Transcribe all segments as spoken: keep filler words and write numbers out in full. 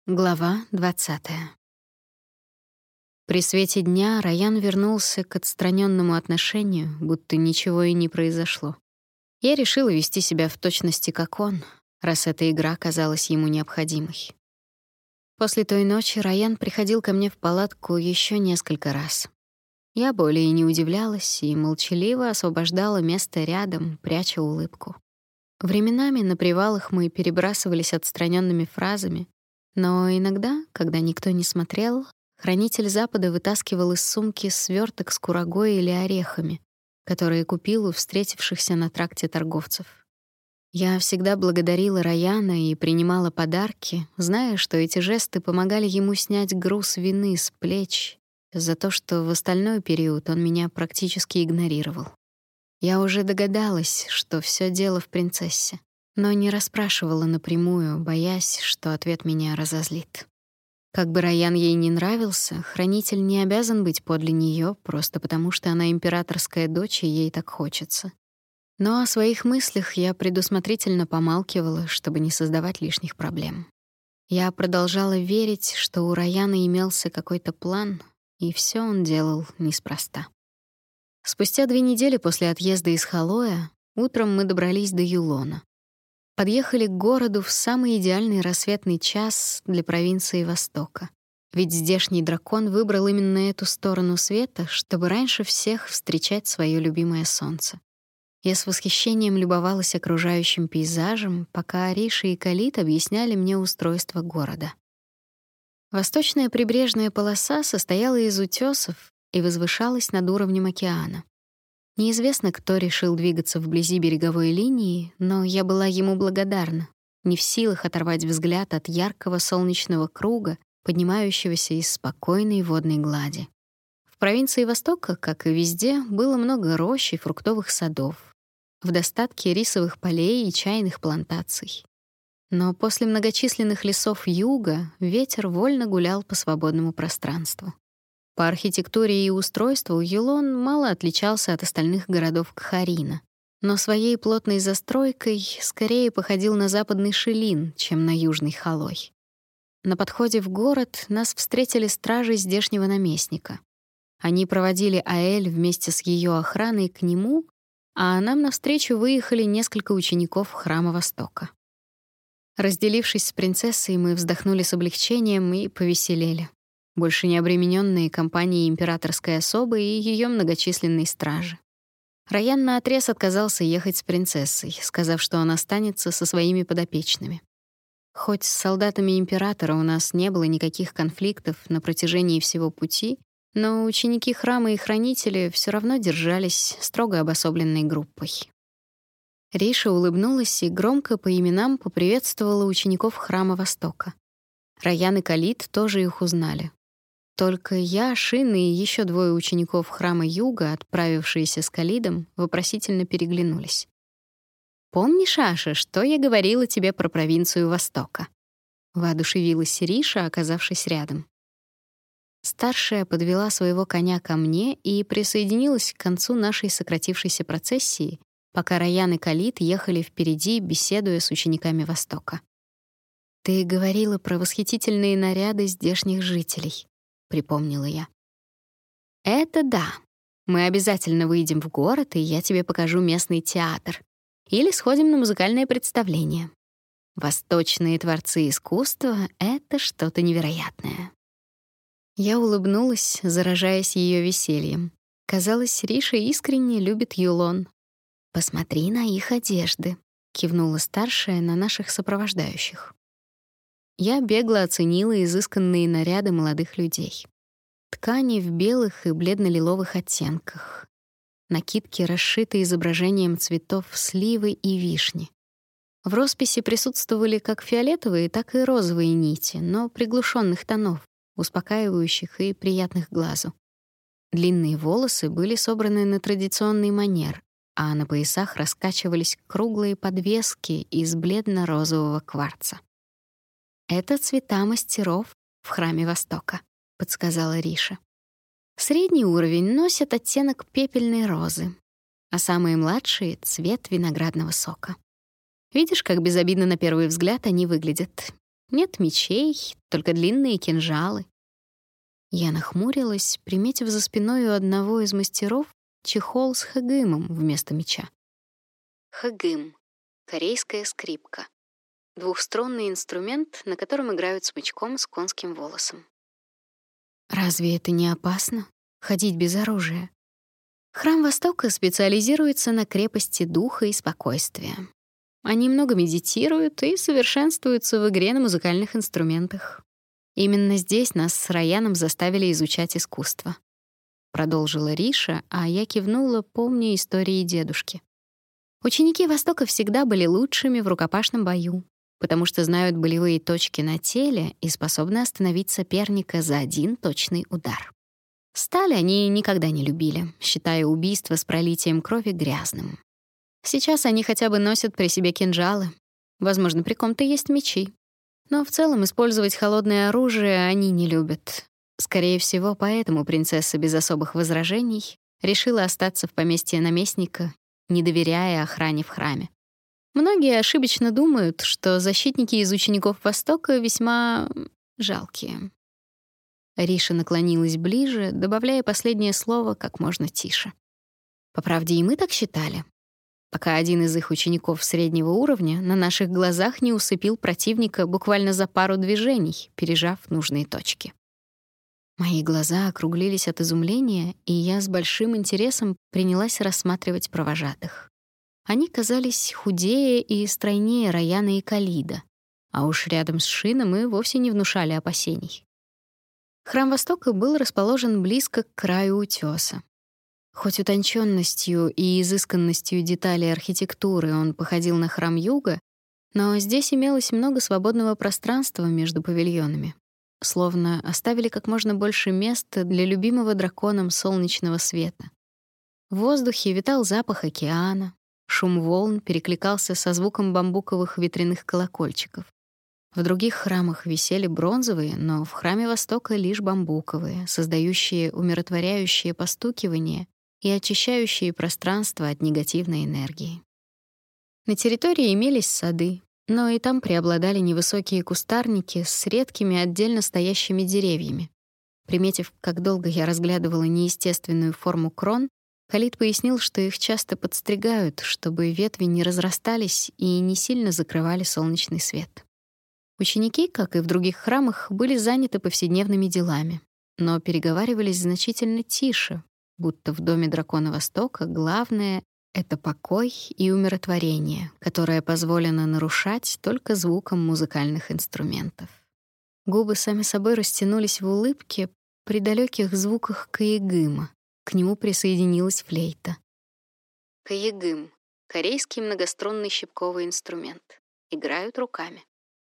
Глава двадцатая. При свете дня Райан вернулся к отстраненному отношению, будто ничего и не произошло. Я решила вести себя в точности как он, раз эта игра казалась ему необходимой. После той ночи Райан приходил ко мне в палатку еще несколько раз. Я более не удивлялась и молчаливо освобождала место рядом, пряча улыбку. Временами на привалах мы перебрасывались отстраненными фразами, но иногда, когда никто не смотрел, хранитель Запада вытаскивал из сумки сверток с курагой или орехами, которые купил у встретившихся на тракте торговцев. Я всегда благодарила Райана и принимала подарки, зная, что эти жесты помогали ему снять груз вины с плеч за то, что в остальной период он меня практически игнорировал. Я уже догадалась, что все дело в принцессе, но не расспрашивала напрямую, боясь, что ответ меня разозлит. Как бы Райан ей не нравился, хранитель не обязан быть подле неё просто потому, что она императорская дочь и ей так хочется. Но о своих мыслях я предусмотрительно помалкивала, чтобы не создавать лишних проблем. Я продолжала верить, что у Райана имелся какой-то план, и всё он делал неспроста. Спустя две недели после отъезда из Халоя утром мы добрались до Юлона. Подъехали к городу в самый идеальный рассветный час для провинции Востока. Ведь здешний дракон выбрал именно эту сторону света, чтобы раньше всех встречать своё любимое солнце. Я с восхищением любовалась окружающим пейзажем, пока Ариша и Калит объясняли мне устройство города. Восточная прибрежная полоса состояла из утёсов и возвышалась над уровнем океана. Неизвестно, кто решил двигаться вблизи береговой линии, но я была ему благодарна, не в силах оторвать взгляд от яркого солнечного круга, поднимающегося из спокойной водной глади. В провинции Востока, как и везде, было много рощ и фруктовых садов, в достатке рисовых полей и чайных плантаций. Но после многочисленных лесов юга ветер вольно гулял по свободному пространству. По архитектуре и устройству Юлон мало отличался от остальных городов Кхарина, но своей плотной застройкой скорее походил на западный Шилин, чем на южный Халой. На подходе в город нас встретили стражи здешнего наместника. Они проводили Аэль вместе с ее охраной к нему, а нам навстречу выехали несколько учеников Храма Востока. Разделившись с принцессой, мы вздохнули с облегчением и повеселели, больше не обременённые компанией императорской особы и её многочисленной стражи. Райан наотрез отказался ехать с принцессой, сказав, что он останется со своими подопечными. Хоть с солдатами императора у нас не было никаких конфликтов на протяжении всего пути, но ученики храма и хранители всё равно держались строго обособленной группой. Риша улыбнулась и громко по именам поприветствовала учеников Храма Востока. Райан и Калит тоже их узнали. Только я, Шин и еще двое учеников Храма Юга, отправившиеся с Калидом, вопросительно переглянулись. «Помнишь, Аша, что я говорила тебе про провинцию Востока?» Воодушевилась Риша, оказавшись рядом. Старшая подвела своего коня ко мне и присоединилась к концу нашей сократившейся процессии, пока Райан и Калид ехали впереди, беседуя с учениками Востока. «Ты говорила про восхитительные наряды здешних жителей», — припомнила я. «Это да. Мы обязательно выйдем в город, и я тебе покажу местный театр. Или сходим на музыкальное представление. Восточные творцы искусства — это что-то невероятное». Я улыбнулась, заражаясь ее весельем. Казалось, Риша искренне любит Юлон. «Посмотри на их одежды», — кивнула старшая на наших сопровождающих. Я бегло оценила изысканные наряды молодых людей. Ткани в белых и бледно-лиловых оттенках. Накидки расшиты изображением цветов сливы и вишни. В росписи присутствовали как фиолетовые, так и розовые нити, но приглушенных тонов, успокаивающих и приятных глазу. Длинные волосы были собраны на традиционный манер, а на поясах раскачивались круглые подвески из бледно-розового кварца. «Это цвета мастеров в Храме Востока», — подсказала Риша. «Средний уровень носят оттенок пепельной розы, а самые младшие — цвет виноградного сока. Видишь, как безобидно на первый взгляд они выглядят. Нет мечей, только длинные кинжалы. Я нахмурилась, приметив за спиной у одного из мастеров чехол с хагымом вместо меча. Хагым — корейская скрипка. Двухструнный инструмент, на котором играют смычком с конским волосом. Разве это не опасно — ходить без оружия? Храм Востока специализируется на крепости духа и спокойствия. Они много медитируют и совершенствуются в игре на музыкальных инструментах. Именно здесь нас с Раяном заставили изучать искусство. Продолжила Риша, а я кивнула, помня истории дедушки. Ученики Востока всегда были лучшими в рукопашном бою, потому что знают болевые точки на теле и способны остановить соперника за один точный удар. Сталь они никогда не любили, считая убийство с пролитием крови грязным. Сейчас они хотя бы носят при себе кинжалы. Возможно, при ком-то есть мечи. Но в целом использовать холодное оружие они не любят. Скорее всего, поэтому принцесса без особых возражений решила остаться в поместье наместника, не доверяя охране в храме. Многие ошибочно думают, что защитники из учеников Востока весьма жалкие. Риша наклонилась ближе, добавляя последнее слово как можно тише. По правде, и мы так считали, пока один из их учеников среднего уровня на наших глазах не усыпил противника буквально за пару движений, пережав нужные точки. Мои глаза округлились от изумления, и я с большим интересом принялась рассматривать провожатых. Они казались худее и стройнее Раяна и Калида, а уж рядом с Шином и вовсе не внушали опасений. Храм Востока был расположен близко к краю утёса. Хоть утонченностью и изысканностью деталей архитектуры он походил на храм Юга, но здесь имелось много свободного пространства между павильонами, словно оставили как можно больше места для любимого драконом солнечного света. В воздухе витал запах океана, шум волн перекликался со звуком бамбуковых ветряных колокольчиков. В других храмах висели бронзовые, но в храме Востока лишь бамбуковые, создающие умиротворяющее постукивание и очищающие пространство от негативной энергии. На территории имелись сады, но и там преобладали невысокие кустарники с редкими отдельно стоящими деревьями. Приметив, как долго я разглядывала неестественную форму крон, Калид пояснил, что их часто подстригают, чтобы ветви не разрастались и не сильно закрывали солнечный свет. Ученики, как и в других храмах, были заняты повседневными делами, но переговаривались значительно тише, будто в доме дракона Востока главное — это покой и умиротворение, которое позволено нарушать только звуком музыкальных инструментов. Губы сами собой растянулись в улыбке при далеких звуках каегыма. К нему присоединилась флейта. Каегым — корейский многострунный щипковый инструмент. Играют руками.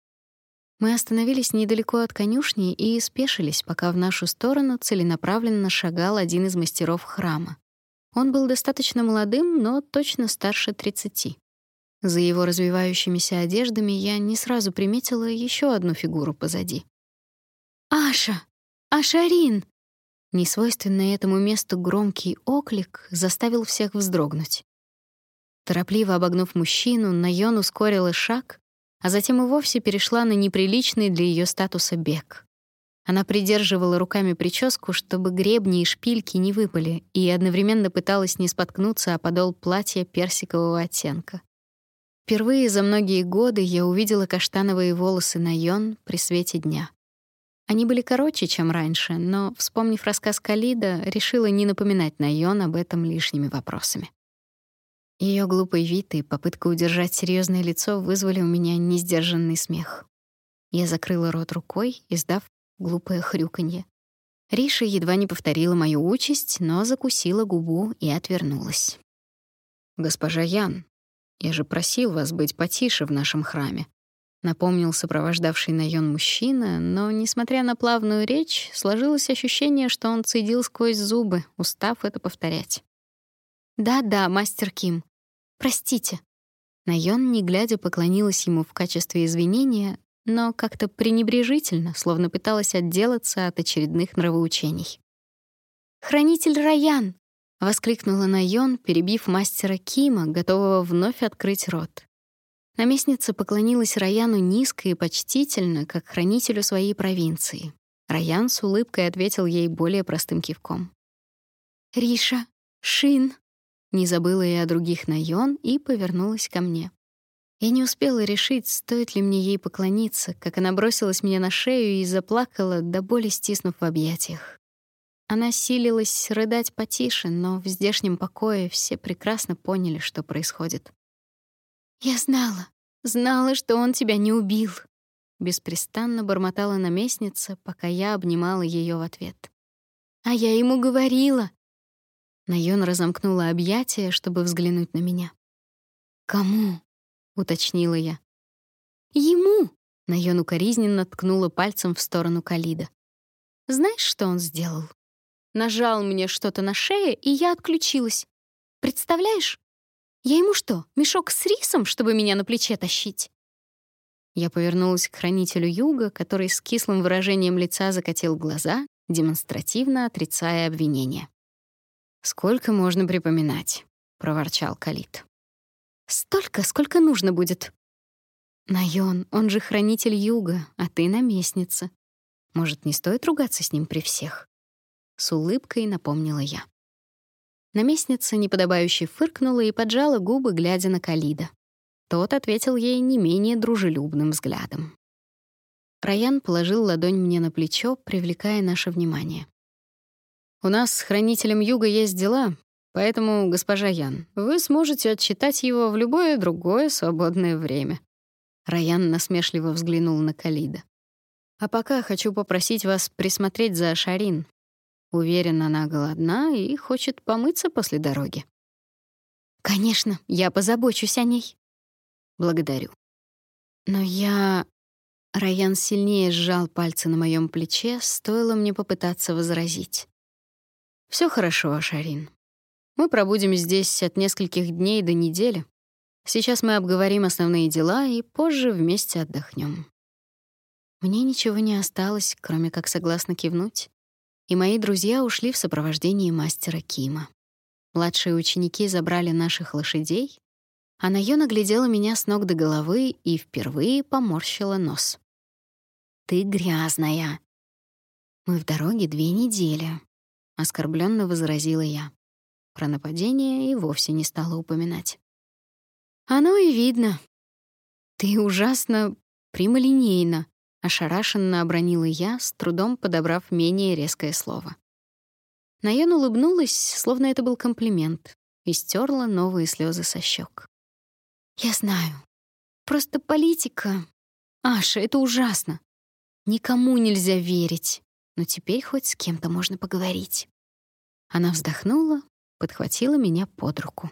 Мы остановились недалеко от конюшни и спешились, пока в нашу сторону целенаправленно шагал один из мастеров храма. Он был достаточно молодым, но точно старше тридцати. За его развивающимися одеждами я не сразу приметила еще одну фигуру позади. «Аша! Ашарин!» Несвойственный этому месту громкий оклик заставил всех вздрогнуть. Торопливо обогнув мужчину, Найон ускорила шаг, а затем и вовсе перешла на неприличный для ее статуса бег. Она придерживала руками прическу, чтобы гребни и шпильки не выпали, и одновременно пыталась не споткнуться о подол платья персикового оттенка. Впервые за многие годы я увидела каштановые волосы Найон при свете дня. Они были короче, чем раньше, но, вспомнив рассказ Калида, решила не напоминать Найон об этом лишними вопросами. Ее глупый вид и попытка удержать серьезное лицо вызвали у меня несдержанный смех. Я закрыла рот рукой, издав глупое хрюканье. Риша едва не повторила мою участь, но закусила губу и отвернулась. «Госпожа Ян, я же просил вас быть потише в нашем храме», напомнил сопровождавший Найон мужчина, но, несмотря на плавную речь, сложилось ощущение, что он цедил сквозь зубы, устав это повторять. «Да-да, мастер Ким. Простите». Найон, не глядя, поклонилась ему в качестве извинения, но как-то пренебрежительно, словно пыталась отделаться от очередных нравоучений. «Хранитель Раян!» — воскликнула Найон, перебив мастера Кима, готового вновь открыть рот. Наместница поклонилась Раяну низко и почтительно, как хранителю своей провинции. Раян с улыбкой ответил ей более простым кивком. «Риша, Шин!» Не забыла я о других Найон и повернулась ко мне. Я не успела решить, стоит ли мне ей поклониться, как она бросилась мне на шею и заплакала, до боли стиснув в объятиях. Она силилась рыдать потише, но в здешнем покое все прекрасно поняли, что происходит. «Я знала, знала, что он тебя не убил», — беспрестанно бормотала наместница, пока я обнимала ее в ответ. «А я ему говорила». Найон разомкнула объятия, чтобы взглянуть на меня. «Кому?» — уточнила я. «Ему!» — Найон укоризненно ткнула пальцем в сторону Калида. «Знаешь, что он сделал? Нажал мне что-то на шее, и я отключилась. Представляешь? Я ему что, мешок с рисом, чтобы меня на плече тащить?» Я повернулась к хранителю юга, который с кислым выражением лица закатил глаза, демонстративно отрицая обвинение. «Сколько можно припоминать?» — проворчал Калид. «Столько, сколько нужно будет». «Найон, он же хранитель юга, а ты наместница. Может, не стоит ругаться с ним при всех?» С улыбкой напомнила я. Наместница неподобающе фыркнула и поджала губы, глядя на Калида. Тот ответил ей не менее дружелюбным взглядом. Раян положил ладонь мне на плечо, привлекая наше внимание. «У нас с хранителем юга есть дела, поэтому, госпожа Ян, вы сможете отчитать его в любое другое свободное время». Раян насмешливо взглянул на Калида. «А пока хочу попросить вас присмотреть за Шарин. Уверена, она голодна и хочет помыться после дороги». «Конечно, я позабочусь о ней». «Благодарю». «Но я...» Раян сильнее сжал пальцы на моем плече, стоило мне попытаться возразить. «Всё хорошо, Шарин. Мы пробудем здесь от нескольких дней до недели. Сейчас мы обговорим основные дела и позже вместе отдохнем». Мне ничего не осталось, кроме как согласно кивнуть, и мои друзья ушли в сопровождении мастера Кима. Младшие ученики забрали наших лошадей, а Найон оглядела меня с ног до головы и впервые поморщила нос. «Ты грязная». «Мы в дороге две недели», — оскорбленно возразила я. Про нападение и вовсе не стала упоминать. «Оно и видно. Ты ужасно прямолинейна», — ошарашенно обронила я, с трудом подобрав менее резкое слово. Найон улыбнулась, словно это был комплимент, и стерла новые слезы со щек. «Я знаю. Просто политика. Аша, это ужасно. Никому нельзя верить, но теперь хоть с кем-то можно поговорить». Она вздохнула, подхватила меня под руку.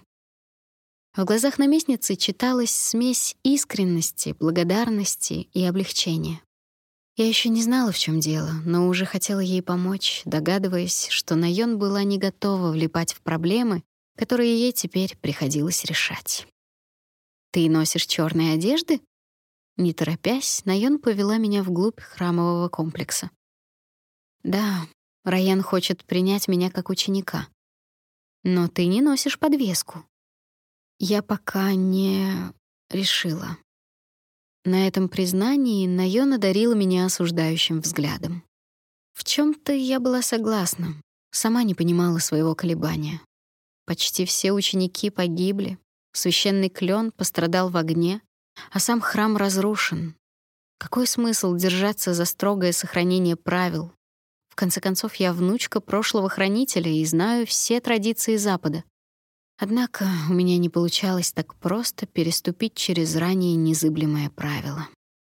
В глазах наместницы читалась смесь искренности, благодарности и облегчения. Я еще не знала, в чем дело, но уже хотела ей помочь, догадываясь, что Найон была не готова влипать в проблемы, которые ей теперь приходилось решать. «Ты носишь черные одежды?» Не торопясь, Найон повела меня вглубь храмового комплекса. «Да, Раян хочет принять меня как ученика. Но ты не носишь подвеску». «Я пока не решила». На этом признании Найон одарила меня осуждающим взглядом. В чем-то я была согласна, сама не понимала своего колебания. Почти все ученики погибли, священный клен пострадал в огне, а сам храм разрушен. Какой смысл держаться за строгое сохранение правил? В конце концов, я внучка прошлого хранителя и знаю все традиции Запада. Однако у меня не получалось так просто переступить через ранее незыблемое правило.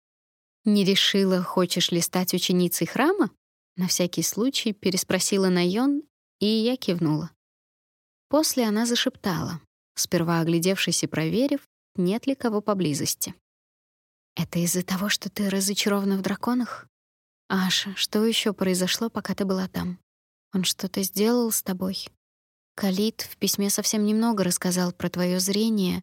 «Не решила, хочешь ли стать ученицей храма?» На всякий случай переспросила Найон, и я кивнула. После она зашептала, сперва оглядевшись и проверив, нет ли кого поблизости. «Это из-за того, что ты разочарована в драконах? Аша, что еще произошло, пока ты была там? Он что-то сделал с тобой? Калид в письме совсем немного рассказал про твое зрение».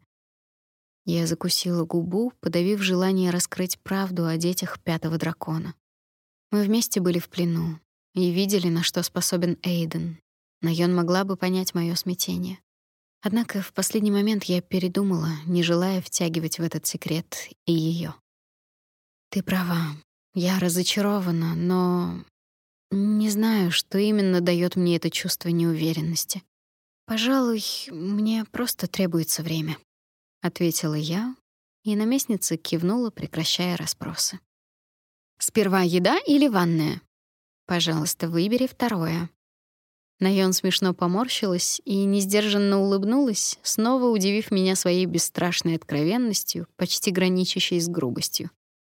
Я закусила губу, подавив желание раскрыть правду о детях пятого дракона. Мы вместе были в плену и видели, на что способен Эйден. Найон могла бы понять мое смятение. Однако в последний момент я передумала, не желая втягивать в этот секрет и её. Ты права. Я разочарована, но не знаю, что именно даёт мне это чувство неуверенности. Пожалуй, мне просто требуется время, ответила я, и наместница кивнула, прекращая расспросы. Сперва еда или ванная? Пожалуйста, выбери второе. Наён смешно поморщилась и несдержанно улыбнулась, снова удивив меня своей бесстрашной откровенностью, почти граничащей с грубостью.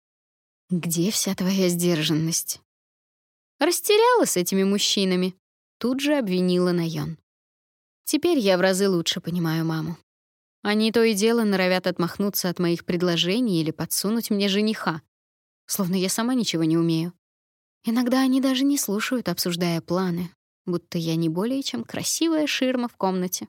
Где вся твоя сдержанность? Растеряла с этими мужчинами, тут же обвинила Наён. Теперь я в разы лучше понимаю маму. Они то и дело норовят отмахнуться от моих предложений или подсунуть мне жениха, словно я сама ничего не умею. Иногда они даже не слушают, обсуждая планы, будто я не более чем красивая ширма в комнате.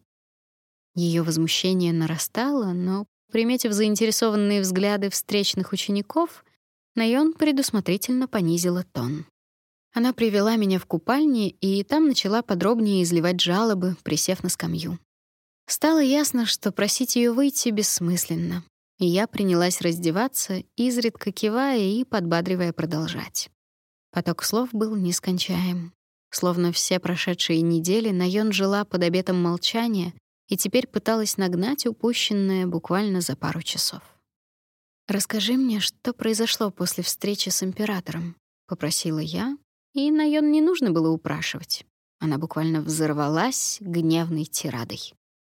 Её возмущение нарастало, но, приметив заинтересованные взгляды встречных учеников, Наён предусмотрительно понизила тон. Она привела меня в купальни и там начала подробнее изливать жалобы, присев на скамью. Стало ясно, что просить её выйти бессмысленно, и я принялась раздеваться, изредка кивая и подбадривая продолжать. Поток слов был нескончаем. Словно все прошедшие недели Наён жила под обетом молчания и теперь пыталась нагнать упущенное буквально за пару часов. «Расскажи мне, что произошло после встречи с императором», — попросила я, и Наён не нужно было упрашивать. Она буквально взорвалась гневной тирадой.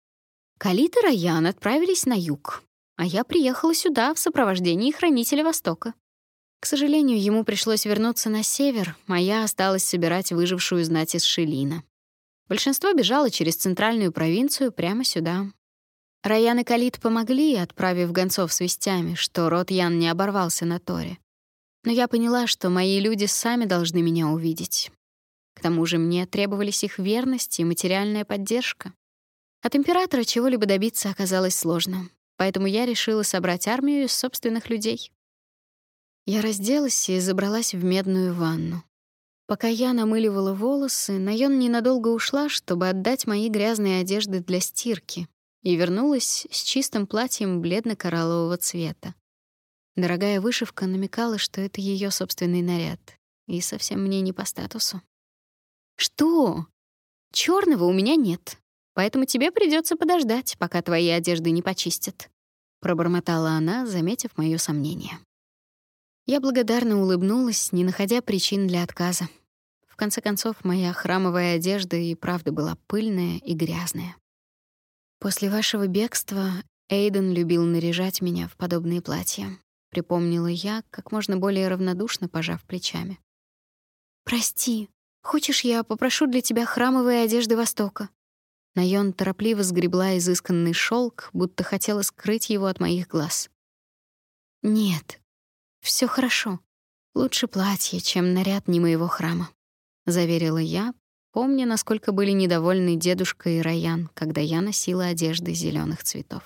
Калит и Раян отправились на юг, а я приехала сюда в сопровождении хранителя Востока. К сожалению, ему пришлось вернуться на север, а я осталась собирать выжившую знать из Шелина. Большинство бежало через центральную провинцию прямо сюда. Раян и Калит помогли, отправив гонцов с вестями, что род Ян не оборвался на Торе. Но я поняла, что мои люди сами должны меня увидеть. К тому же мне требовались их верность и материальная поддержка. От императора чего-либо добиться оказалось сложно, поэтому я решила собрать армию из собственных людей. Я разделась и забралась в медную ванну. Пока я намыливала волосы, Наён ненадолго ушла, чтобы отдать мои грязные одежды для стирки, и вернулась с чистым платьем бледно-кораллового цвета. Дорогая вышивка намекала, что это её собственный наряд, и совсем мне не по статусу. «Что? Чёрного у меня нет, поэтому тебе придётся подождать, пока твои одежды не почистят», — пробормотала она, заметив моё сомнение. Я благодарно улыбнулась, не находя причин для отказа. В конце концов, моя храмовая одежда и правда была пыльная и грязная. После вашего бегства Эйден любил наряжать меня в подобные платья, припомнила я, как можно более равнодушно пожав плечами. Прости, хочешь, я попрошу для тебя храмовые одежды Востока? Наён торопливо сгребла изысканный шёлк, будто хотела скрыть его от моих глаз. Нет. Всё хорошо. Лучше платье, чем наряд не моего храма, заверила я, помня, насколько были недовольны дедушка и Раян, когда я носила одежды зелёных цветов.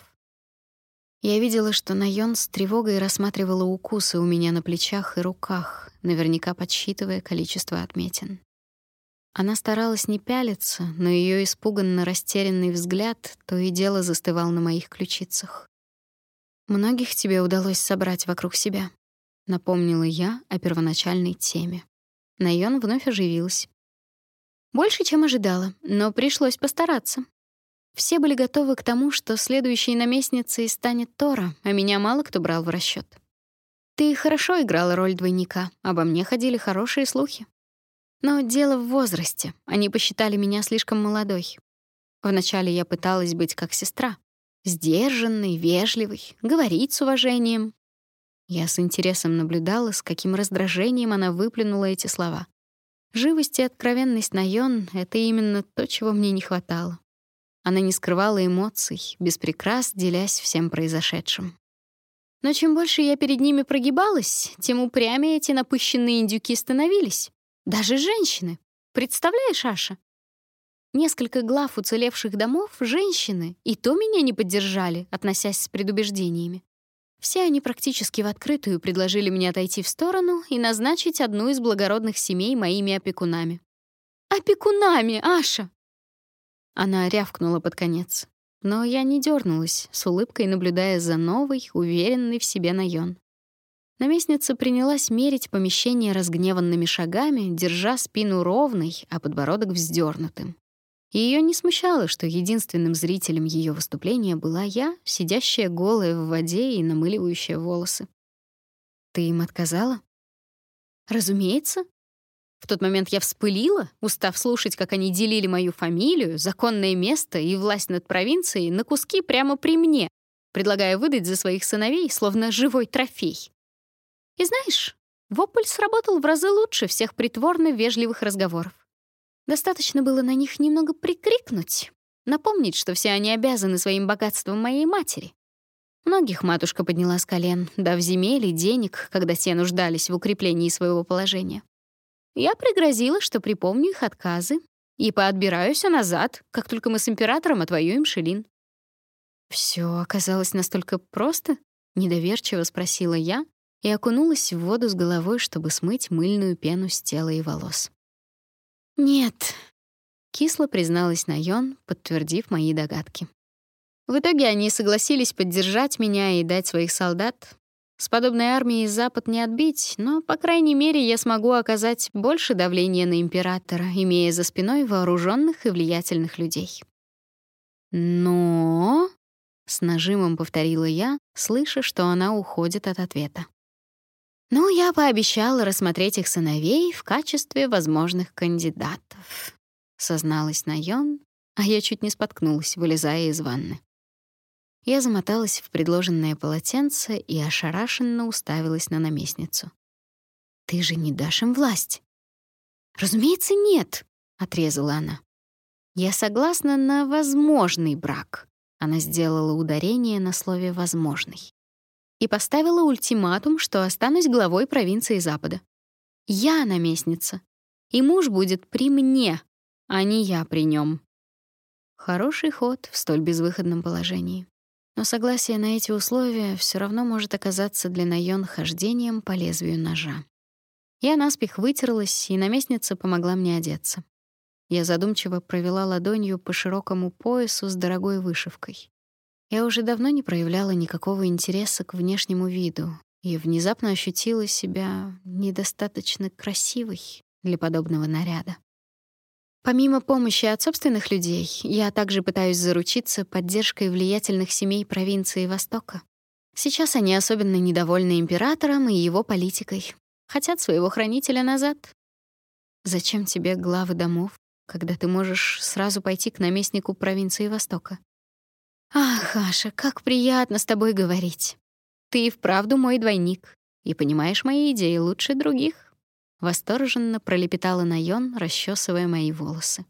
Я видела, что Наён с тревогой рассматривала укусы у меня на плечах и руках, наверняка подсчитывая количество отметин. Она старалась не пялиться, но её испуганно растерянный взгляд то и дело застывал на моих ключицах. Многих тебе удалось собрать вокруг себя, напомнила я о первоначальной теме. Наён вновь оживилась. Больше, чем ожидала, но пришлось постараться. Все были готовы к тому, что следующей наместницей станет Тора, а меня мало кто брал в расчёт. Ты хорошо играла роль двойника, обо мне ходили хорошие слухи. Но дело в возрасте. Они посчитали меня слишком молодой. Вначале я пыталась быть как сестра, сдержанной, вежливой, говорить с уважением. Я с интересом наблюдала, с каким раздражением она выплюнула эти слова. Живость и откровенность Наён — это именно то, чего мне не хватало. Она не скрывала эмоций, без прикрас делясь всем произошедшим. Но чем больше я перед ними прогибалась, тем упрямее эти напыщенные индюки становились. Даже женщины. Представляешь, Аша? Несколько глав уцелевших домов — женщины, и то меня не поддержали, относясь с предубеждениями. Все они практически в открытую предложили мне отойти в сторону и назначить одну из благородных семей моими опекунами. «Опекунами, Аша!» Она рявкнула под конец. Но я не дернулась, с улыбкой наблюдая за новой, уверенной в себе Найон. Наместница принялась мерить помещение разгневанными шагами, держа спину ровной, а подбородок вздернутым. Ее не смущало, что единственным зрителем ее выступления была я, сидящая голая в воде и намыливающая волосы. «Ты им отказала?» «Разумеется». В тот момент я вспылила, устав слушать, как они делили мою фамилию, законное место и власть над провинцией на куски прямо при мне, предлагая выдать за своих сыновей, словно живой трофей. И знаешь, вопль сработал в разы лучше всех притворно вежливых разговоров. Достаточно было на них немного прикрикнуть, напомнить, что все они обязаны своим богатством моей матери. Многих матушка подняла с колен, дав земель и денег, когда те нуждались в укреплении своего положения. Я пригрозила, что припомню их отказы и поотбираюсь назад, как только мы с императором отвоюем Шилин. Все оказалось настолько просто? Недоверчиво спросила я и окунулась в воду с головой, чтобы смыть мыльную пену с тела и волос. «Нет», — кисло призналась Найон, подтвердив мои догадки. В итоге они согласились поддержать меня и дать своих солдат. С подобной армией Запад не отбить, но, по крайней мере, я смогу оказать больше давления на императора, имея за спиной вооруженных и влиятельных людей. «Но...» — с нажимом повторила я, слыша, что она уходит от ответа. «Ну, я пообещала рассмотреть их сыновей в качестве возможных кандидатов», — созналась Найон, а я чуть не споткнулась, вылезая из ванны. Я замоталась в предложенное полотенце и ошарашенно уставилась на наместницу. «Ты же не дашь им власть?» «Разумеется, нет», — отрезала она. «Я согласна на возможный брак», — она сделала ударение на слове «возможный». И поставила ультиматум, что останусь главой провинции Запада. Я наместница, и муж будет при мне, а не я при нем. Хороший ход в столь безвыходном положении. Но согласие на эти условия все равно может оказаться для Найон хождением по лезвию ножа. Я наспех вытерлась, и наместница помогла мне одеться. Я задумчиво провела ладонью по широкому поясу с дорогой вышивкой. Я уже давно не проявляла никакого интереса к внешнему виду и внезапно ощутила себя недостаточно красивой для подобного наряда. Помимо помощи от собственных людей, я также пытаюсь заручиться поддержкой влиятельных семей провинции Востока. Сейчас они особенно недовольны императором и его политикой. Хотят своего хранителя назад. Зачем тебе главы домов, когда ты можешь сразу пойти к наместнику провинции Востока? Ах, Аша, как приятно с тобой говорить. Ты и вправду мой двойник и понимаешь мои идеи лучше других. Восторженно пролепетала Найон, расчесывая мои волосы.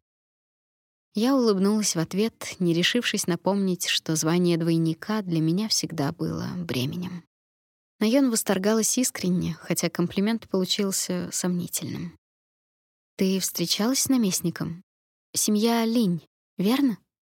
Я улыбнулась в ответ, не решившись напомнить, что звание двойника для меня всегда было бременем. Найон восторгалась искренне, хотя комплимент получился сомнительным. «Ты встречалась с наместником? Семья Линь, верно?»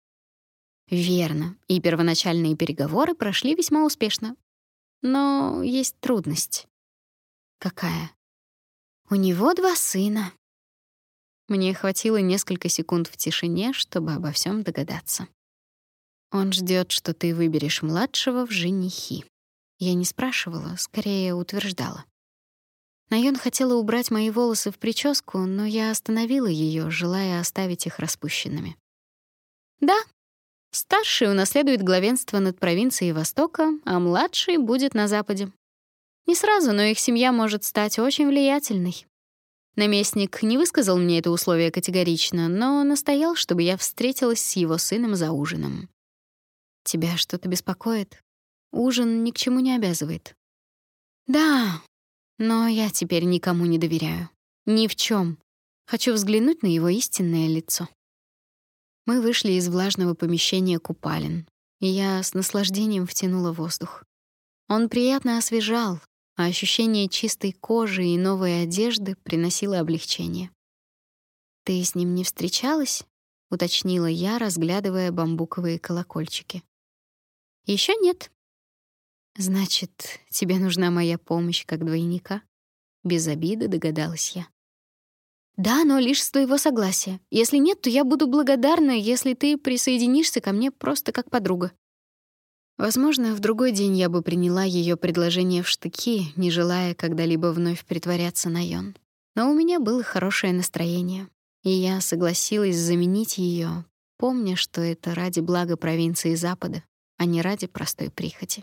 «Верно, и первоначальные переговоры прошли весьма успешно. Но есть трудность». «Какая?» «У него два сына». Мне хватило несколько секунд в тишине, чтобы обо всем догадаться. «Он ждет, что ты выберешь младшего в женихи». Я не спрашивала, скорее утверждала. Найон хотела убрать мои волосы в прическу, но я остановила ее, желая оставить их распущенными. «Да, старший унаследует главенство над провинцией Востока, а младший будет на Западе. Не сразу, но их семья может стать очень влиятельной. Наместник не высказал мне это условие категорично, но настоял, чтобы я встретилась с его сыном за ужином. Тебя что-то беспокоит? Ужин ни к чему не обязывает. Да, но я теперь никому не доверяю. Ни в чем. Хочу взглянуть на его истинное лицо. Мы вышли из влажного помещения купалин, и я с наслаждением втянула воздух. Он приятно освежал, а ощущение чистой кожи и новой одежды приносило облегчение. «Ты с ним не встречалась?» — уточнила я, разглядывая бамбуковые колокольчики. Еще нет». «Значит, тебе нужна моя помощь как двойника?» Без обиды догадалась я. Да, но лишь с твоего согласия. Если нет, то я буду благодарна, если ты присоединишься ко мне просто как подруга. Возможно, в другой день я бы приняла ее предложение в штыки, не желая когда-либо вновь притворяться Найон. Но у меня было хорошее настроение, и я согласилась заменить ее, помня, что это ради блага провинции Запада, а не ради простой прихоти.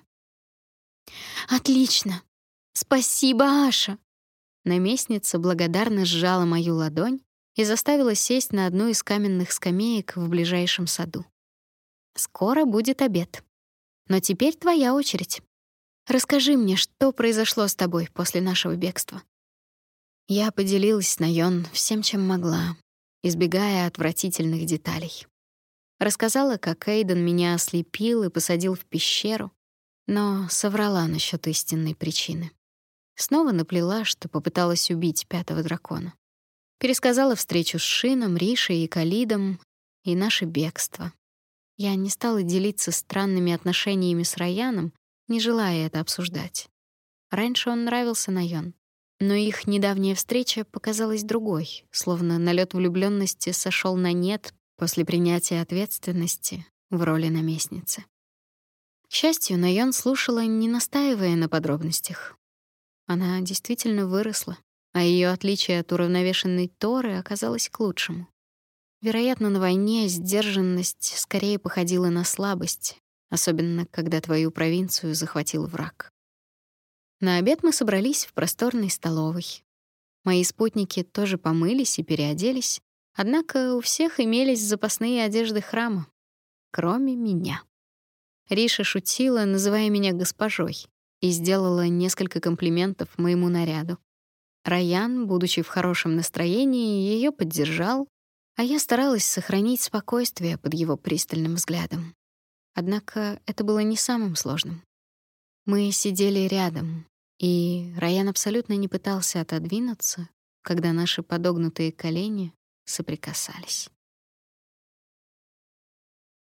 Отлично. Спасибо, Аша. Наместница благодарно сжала мою ладонь и заставила сесть на одну из каменных скамеек в ближайшем саду. Скоро будет обед. Но теперь твоя очередь. Расскажи мне, что произошло с тобой после нашего бегства. Я поделилась с Найон всем, чем могла, избегая отвратительных деталей. Рассказала, как Эйден меня ослепил и посадил в пещеру, но соврала насчет истинной причины. Снова наплела, что попыталась убить пятого дракона. Пересказала встречу с Шином, Ришей и Калидом и наше бегство. Я не стала делиться странными отношениями с Раяном, не желая это обсуждать. Раньше он нравился Найон, но их недавняя встреча показалась другой, словно налет влюблённости сошел на нет после принятия ответственности в роли наместницы. К счастью, Найон слушала, не настаивая на подробностях. Она действительно выросла, а ее отличие от уравновешенной Торы оказалось к лучшему. Вероятно, на войне сдержанность скорее походила на слабость, особенно когда твою провинцию захватил враг. На обед мы собрались в просторной столовой. Мои спутники тоже помылись и переоделись, однако у всех имелись запасные одежды храма, кроме меня. Риша шутила, называя меня госпожой, и сделала несколько комплиментов моему наряду. Раян, будучи в хорошем настроении, ее поддержал, а я старалась сохранить спокойствие под его пристальным взглядом. Однако это было не самым сложным. Мы сидели рядом, и Раян абсолютно не пытался отодвинуться, когда наши подогнутые колени соприкасались.